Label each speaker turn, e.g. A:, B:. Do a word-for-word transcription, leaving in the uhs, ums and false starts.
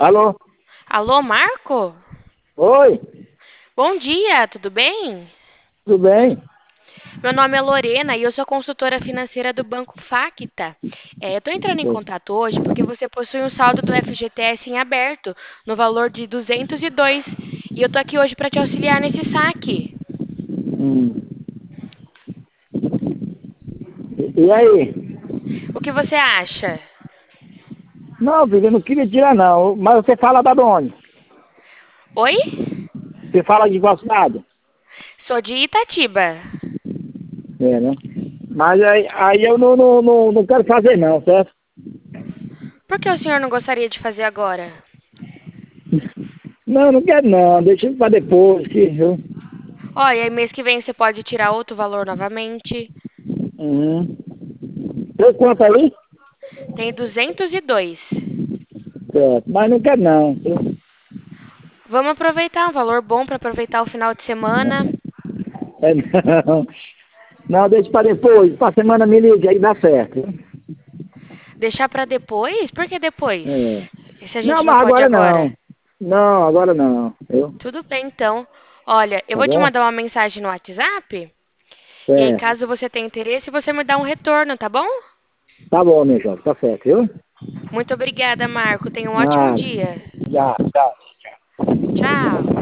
A: Alô?
B: Alô, Marco?
A: Oi?
B: Bom dia, tudo bem?
A: Tudo bem?
B: Meu nome é Lorena e eu sou consultora financeira do Banco Facta. É, eu estou entrando em contato hoje porque você possui um saldo do F G T S em aberto, no valor de duzentos e dois. E eu estou aqui hoje para te auxiliar nesse saque.
A: Hum. E, e aí?
B: O que você acha?
A: Não, filho, eu não queria tirar não. Mas você fala da de onde?
B: Oi?
A: Você fala de qual cidade?
B: Sou de Itatiba.
A: É, né? Mas aí, aí eu não, não, não, não quero fazer não, certo?
B: Por que o senhor não gostaria de fazer agora?
A: Não, não quero não. Deixa pra depois. Que eu...
B: Olha, aí mês que vem você pode tirar outro valor novamente.
A: Uhum. Tem quanto aí?
B: Tem duzentos e dois.
A: Certo. Mas não quero não.
B: Vamos aproveitar, um valor bom para aproveitar o final de semana.
A: É, não. Não, deixa pra depois. Pra semana me liga aí dá certo.
B: Deixar para depois? Por que depois?
A: É.
B: E se a
A: Não,
B: gente não
A: mas
B: pode
A: agora
B: agora?
A: não. Não, agora não. Eu,
B: Tudo bem, então. Olha, eu
A: tá
B: vou te
A: bom?
B: mandar uma mensagem no WhatsApp. E aí,
A: Certo.
B: caso você tenha interesse, você me dá um retorno, tá bom?
A: Tá bom, meu jovem, tá certo, viu?
B: Muito obrigada, Marco. Tenha um ótimo
A: Nada.
B: dia.
A: Já, tchau.
B: Tchau.